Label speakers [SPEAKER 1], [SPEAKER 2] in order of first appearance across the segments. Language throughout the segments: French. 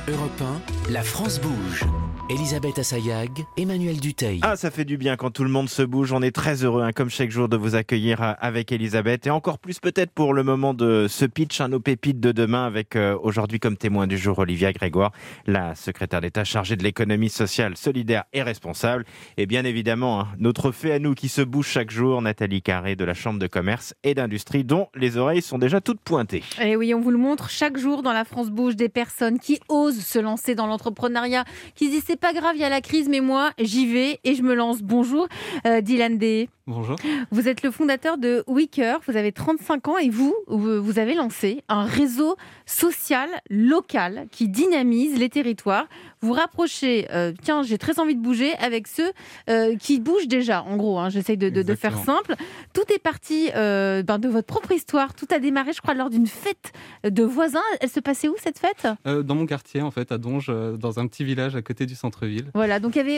[SPEAKER 1] Europe 1, la France bouge. Elisabeth Assayag, Emmanuel Dutheil.
[SPEAKER 2] Ah, ça fait du bien quand tout le monde se bouge. On est très heureux, comme chaque jour, de vous accueillir avec Elisabeth. Et encore plus peut-être pour le moment de ce pitch, nos pépites de demain, avec aujourd'hui comme témoin du jour Olivia Grégoire, la secrétaire d'État chargée de l'économie sociale, solidaire et responsable. Et bien évidemment, notre fait à nous qui se bouge chaque jour, Nathalie Carré de la Chambre de commerce et d'industrie, dont les oreilles sont déjà toutes pointées.
[SPEAKER 3] Et oui, on vous le montre chaque jour dans la France bouge, des personnes qui osent se lancer dans l'entrepreneuriat, qui se disent c'est pas grave, il y a la crise, mais moi j'y vais et je me lance. Bonjour Dylan Deshaies.
[SPEAKER 4] Bonjour.
[SPEAKER 3] Vous êtes le fondateur de Weaker, vous avez 35 ans et vous avez lancé un réseau social local qui dynamise les territoires. Vous rapprochez, j'ai très envie de bouger avec ceux qui bougent déjà, en gros, j'essaye de faire simple. Tout est parti de votre propre histoire, tout a démarré je crois lors d'une fête de voisins. Elle se passait où cette fête ?
[SPEAKER 4] Dans mon quartier en fait, à Donge, dans un petit village à côté du centre-ville.
[SPEAKER 3] Voilà, donc il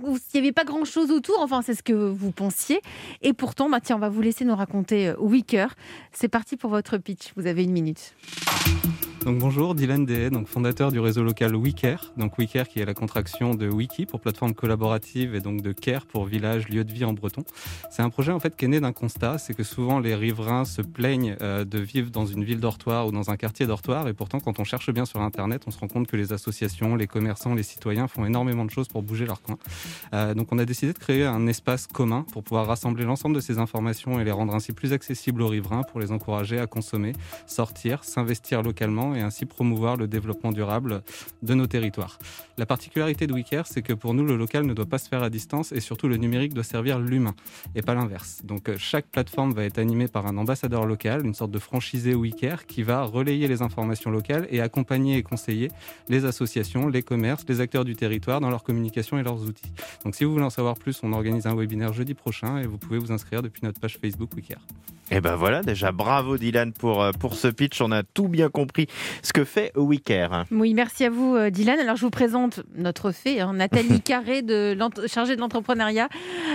[SPEAKER 3] y avait pas grand-chose autour, enfin c'est ce que vous pensiez. Et pourtant, on va vous laisser nous raconter Weaker. C'est parti pour votre pitch, vous avez 1 minute.
[SPEAKER 4] Donc bonjour, Dylan Deshaies, fondateur du réseau local Weaker. Donc Weaker qui est la contraction de Wiki pour plateforme collaborative et donc de Care pour village, lieu de vie en breton. C'est un projet en fait qui est né d'un constat, c'est que souvent les riverains se plaignent de vivre dans une ville dortoir ou dans un quartier dortoir, et pourtant quand on cherche bien sur internet, on se rend compte que les associations, les commerçants, les citoyens font énormément de choses pour bouger leur coin. Donc on a décidé de créer un espace commun pour pouvoir rassembler l'ensemble de ces informations et les rendre ainsi plus accessibles aux riverains pour les encourager à consommer, sortir, s'investir localement et ainsi promouvoir le développement durable de nos territoires. La particularité de Weaker, c'est que pour nous, le local ne doit pas se faire à distance et surtout le numérique doit servir l'humain et pas l'inverse. Donc chaque plateforme va être animée par un ambassadeur local, une sorte de franchisé Weaker qui va relayer les informations locales et accompagner et conseiller les associations, les commerces, les acteurs du territoire dans leur communication et leurs outils. Donc si vous voulez en savoir plus, on organise un webinaire jeudi prochain et vous pouvez vous inscrire depuis notre page Facebook Weaker.
[SPEAKER 2] Et ben voilà, déjà bravo Dylan pour ce pitch, on a tout bien compris ce que fait Weaker.
[SPEAKER 3] Oui, merci à vous Dylan. Alors je vous présente notre fée, Nathalie Carré, chargée de l'entrepreneuriat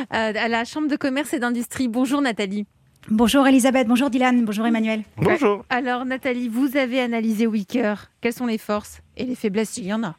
[SPEAKER 3] à la Chambre de commerce et d'industrie. Bonjour Nathalie.
[SPEAKER 5] Bonjour Elisabeth, bonjour Dylan, bonjour Emmanuel.
[SPEAKER 2] Bonjour.
[SPEAKER 3] Alors Nathalie, vous avez analysé Weaker. Quelles sont les forces et les faiblesses s'il y en a ?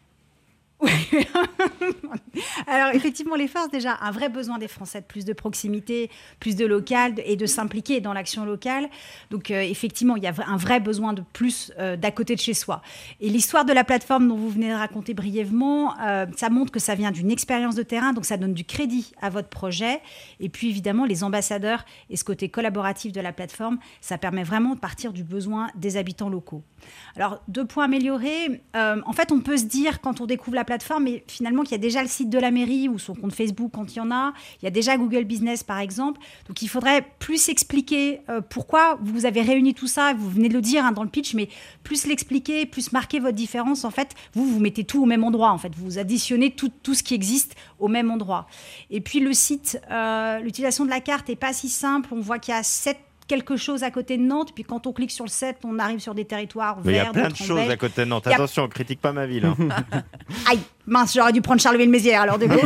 [SPEAKER 5] Alors effectivement, les forces, déjà, un vrai besoin des Français de plus de proximité, plus de local et de s'impliquer dans l'action locale. Donc effectivement, il y a un vrai besoin de plus d'à côté de chez soi. Et l'histoire de la plateforme dont vous venez de raconter brièvement, ça montre que ça vient d'une expérience de terrain, donc ça donne du crédit à votre projet. Et puis évidemment, les ambassadeurs et ce côté collaboratif de la plateforme, ça permet vraiment de partir du besoin des habitants locaux. Alors, 2 points améliorés. En fait, on peut se dire, quand on découvre la plateforme, mais finalement, qu'il y a déjà le site de la mairie ou son compte Facebook quand il y en a. Il y a déjà Google Business, par exemple. Donc, il faudrait plus expliquer pourquoi vous avez réuni tout ça. Vous venez de le dire dans le pitch, mais plus l'expliquer, plus marquer votre différence. En fait, vous mettez tout au même endroit. En fait, vous additionnez tout ce qui existe au même endroit. Et puis, le site, l'utilisation de la carte n'est pas si simple. On voit qu'il y a 7 quelque chose à côté de Nantes, puis quand on clique sur le 7, on arrive sur des territoires verts.
[SPEAKER 2] Mais il y a plein de choses à côté de Nantes. Attention, on critique pas ma ville.
[SPEAKER 5] Aïe, mince, j'aurais dû prendre Charleville-Mézières alors du coup.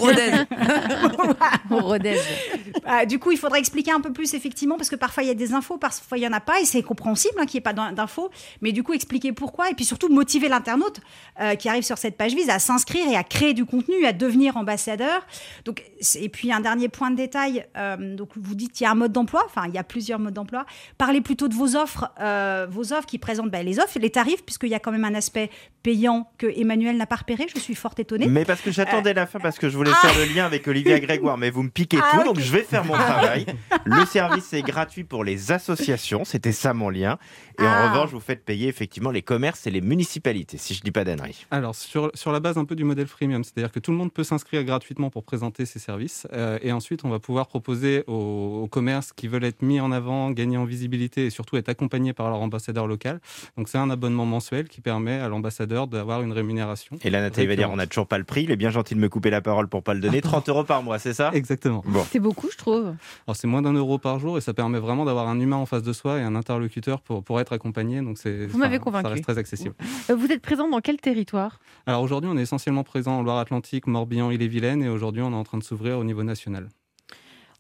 [SPEAKER 3] Rodez.
[SPEAKER 5] Du coup, il faudrait expliquer un peu plus effectivement, parce que parfois il y a des infos, parfois il y en a pas, et c'est compréhensible qu'il n'y ait pas d'infos. Mais du coup, expliquer pourquoi, et puis surtout motiver l'internaute qui arrive sur cette page vise à s'inscrire et à créer du contenu, à devenir ambassadeur. Donc, et puis un dernier point de détail. Donc vous dites qu'il y a un mode d'emploi. Enfin, il y a plusieurs modes d'emploi. Parlez plutôt de vos offres qui présentent les offres et les tarifs, puisqu'il y a quand même un aspect payant que Emmanuel n'a pas repéré. Je suis fort étonnée.
[SPEAKER 2] Mais parce que j'attendais la fin, parce que je voulais faire le lien avec Olivia Grégoire, mais vous me piquez tout, donc je vais faire mon travail. Le service est gratuit pour les associations, c'était ça mon lien. Et en revanche, vous faites payer effectivement les commerces et les municipalités, si je ne dis pas d'ânerie.
[SPEAKER 4] Alors, sur la base un peu du modèle freemium, c'est-à-dire que tout le monde peut s'inscrire gratuitement pour présenter ses services. Et ensuite, on va pouvoir proposer aux commerces qui veulent être mis en avant, gagner en visibilité et surtout être accompagnés par leur ambassadeur local. Donc, c'est un abonnement mensuel qui permet à l'ambassadeur d'avoir une rémunération.
[SPEAKER 2] Et là, Nathalie va dire, on n'a toujours pas le prix. Il est bien gentil de me couper la parole pour ne pas le donner. 30 € par mois, c'est ça ?
[SPEAKER 4] Exactement.
[SPEAKER 2] Bon.
[SPEAKER 3] C'est beaucoup, je trouve.
[SPEAKER 4] Alors, c'est moins d'€1 par jour et ça permet vraiment d'avoir un humain en face de soi et un interlocuteur pour être accompagné. Donc,
[SPEAKER 3] vous m'avez convaincu.
[SPEAKER 4] Ça reste très accessible.
[SPEAKER 3] Vous êtes présent dans quel territoire ?
[SPEAKER 4] Alors aujourd'hui, on est essentiellement présent en Loire-Atlantique, Morbihan, Ille-et-Vilaine, et aujourd'hui, on est en train de s'ouvrir au niveau national.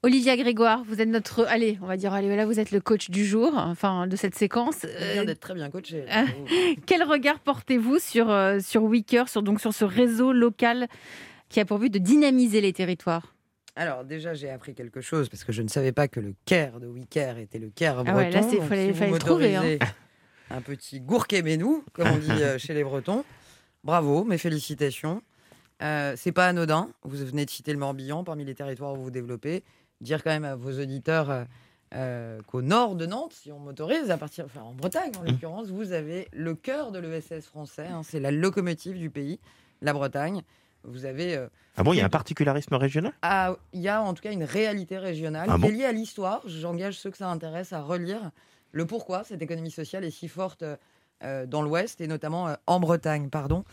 [SPEAKER 3] Olivia Grégoire, vous êtes notre... Allez, on va dire, allez, là, vous êtes le coach du jour, enfin, de cette séquence.
[SPEAKER 6] Je viens d'être très bien coaché.
[SPEAKER 3] Quel regard portez-vous sur WeCare, sur ce réseau local qui a pour but de dynamiser les territoires?
[SPEAKER 6] Alors déjà, j'ai appris quelque chose parce que je ne savais pas que le care de WeCare était le care breton.
[SPEAKER 3] Ah ouais, là,
[SPEAKER 6] Donc,
[SPEAKER 3] fallait
[SPEAKER 6] vous
[SPEAKER 3] le trouver.
[SPEAKER 6] m'autorisez un petit gourquet-ménou, comme on dit chez les Bretons. Bravo, mes félicitations. C'est pas anodin. Vous venez de citer le Morbihan parmi les territoires où vous développez. Dire quand même à vos auditeurs qu'au nord de Nantes, si on m'autorise, en Bretagne en l'occurrence, vous avez le cœur de l'ESS français. C'est la locomotive du pays, la Bretagne. Vous avez...
[SPEAKER 2] Ah bon, il y a un particularisme régional ?
[SPEAKER 6] Il y a en tout cas une réalité régionale qui est liée à l'histoire. J'engage ceux que ça intéresse à relire le pourquoi cette économie sociale est si forte dans l'Ouest et notamment en Bretagne.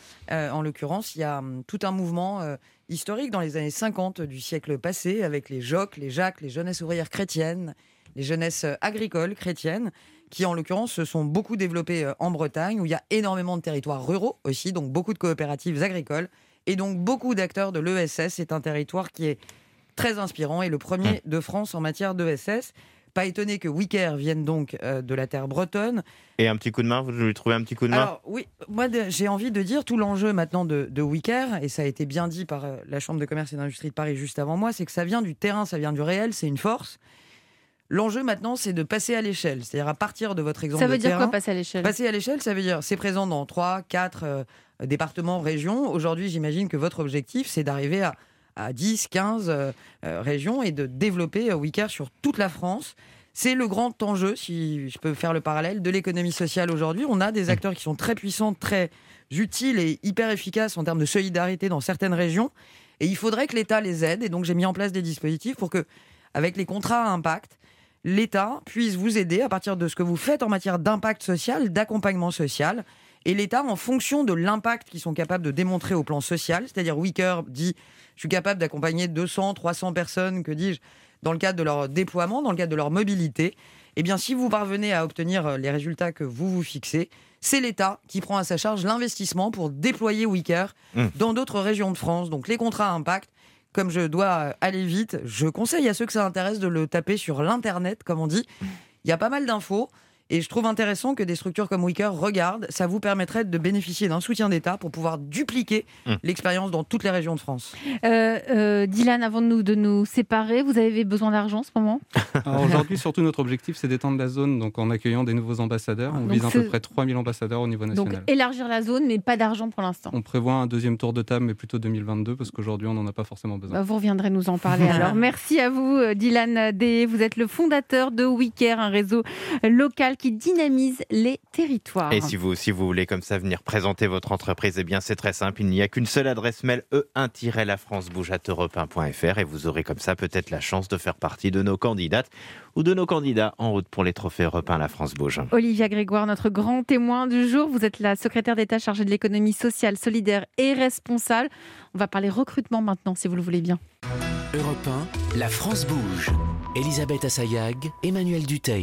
[SPEAKER 6] En l'occurrence, il y a tout un mouvement historique dans les années 50 du siècle passé avec les JOC, les JAC, les jeunesses ouvrières chrétiennes, les jeunesses agricoles chrétiennes qui en l'occurrence se sont beaucoup développées en Bretagne où il y a énormément de territoires ruraux aussi, donc beaucoup de coopératives agricoles. Et donc, beaucoup d'acteurs de l'ESS. C'est un territoire qui est très inspirant et le premier de France en matière d'ESS. Pas étonné que WeCare vienne donc de la terre bretonne.
[SPEAKER 2] Et un petit coup de main, vous lui trouvez un petit coup de main ?
[SPEAKER 6] Alors oui, moi j'ai envie de dire tout l'enjeu maintenant de WeCare, et ça a été bien dit par la Chambre de commerce et d'industrie de Paris juste avant moi, c'est que ça vient du terrain, ça vient du réel, c'est une force. L'enjeu maintenant, c'est de passer à l'échelle. C'est-à-dire à partir de votre exemple de terrain.
[SPEAKER 3] Ça veut dire quoi, passer à l'échelle ?
[SPEAKER 6] Passer à l'échelle, ça veut dire c'est présent dans 3, 4 départements, régions. Aujourd'hui, j'imagine que votre objectif, c'est d'arriver à 10, 15 régions et de développer WeCare sur toute la France. C'est le grand enjeu, si je peux faire le parallèle, de l'économie sociale aujourd'hui. On a des acteurs qui sont très puissants, très utiles et hyper efficaces en termes de solidarité dans certaines régions. Et il faudrait que l'État les aide. Et donc, j'ai mis en place des dispositifs pour que, avec les contrats à impact, l'État puisse vous aider à partir de ce que vous faites en matière d'impact social, d'accompagnement social. Et l'État, en fonction de l'impact qu'ils sont capables de démontrer au plan social, c'est-à-dire WeCare dit « je suis capable d'accompagner 200, 300 personnes, que dis-je, dans le cadre de leur déploiement, dans le cadre de leur mobilité », eh bien, si vous parvenez à obtenir les résultats que vous vous fixez, c'est l'État qui prend à sa charge l'investissement pour déployer WeCare dans d'autres régions de France. Donc les contrats à impact, comme je dois aller vite, je conseille à ceux que ça intéresse de le taper sur l'internet, comme on dit. Il y a pas mal d'infos. Et je trouve intéressant que des structures comme WeCare regardent. Ça vous permettrait de bénéficier d'un soutien d'État pour pouvoir dupliquer l'expérience dans toutes les régions de France.
[SPEAKER 3] Dylan, avant de nous séparer, vous avez besoin d'argent en ce moment ?
[SPEAKER 4] Alors aujourd'hui, surtout, notre objectif, c'est d'étendre la zone, donc en accueillant des nouveaux ambassadeurs. On vise à peu près 3000 ambassadeurs au niveau national.
[SPEAKER 3] Donc élargir la zone, mais pas d'argent pour l'instant.
[SPEAKER 4] On prévoit un deuxième tour de table, mais plutôt 2022, parce qu'aujourd'hui, on n'en a pas forcément besoin.
[SPEAKER 3] Vous reviendrez nous en parler alors. Merci à vous, Dylan Deshayes. Vous êtes le fondateur de WeCare, un réseau local qui dynamise les territoires.
[SPEAKER 2] Et si vous voulez comme ça venir présenter votre entreprise, eh bien c'est très simple, il n'y a qu'une seule adresse mail, e1-lafrancebouge@europe1.fr, et vous aurez comme ça peut-être la chance de faire partie de nos candidates ou de nos candidats en route pour les trophées Europe 1 La France Bouge.
[SPEAKER 3] Olivia Grégoire, notre grand témoin du jour, vous êtes la secrétaire d'État chargée de l'économie sociale, solidaire et responsable. On va parler recrutement maintenant, si vous le voulez bien.
[SPEAKER 1] Europe 1, La France Bouge. Elisabeth Assayag, Emmanuel Duteil.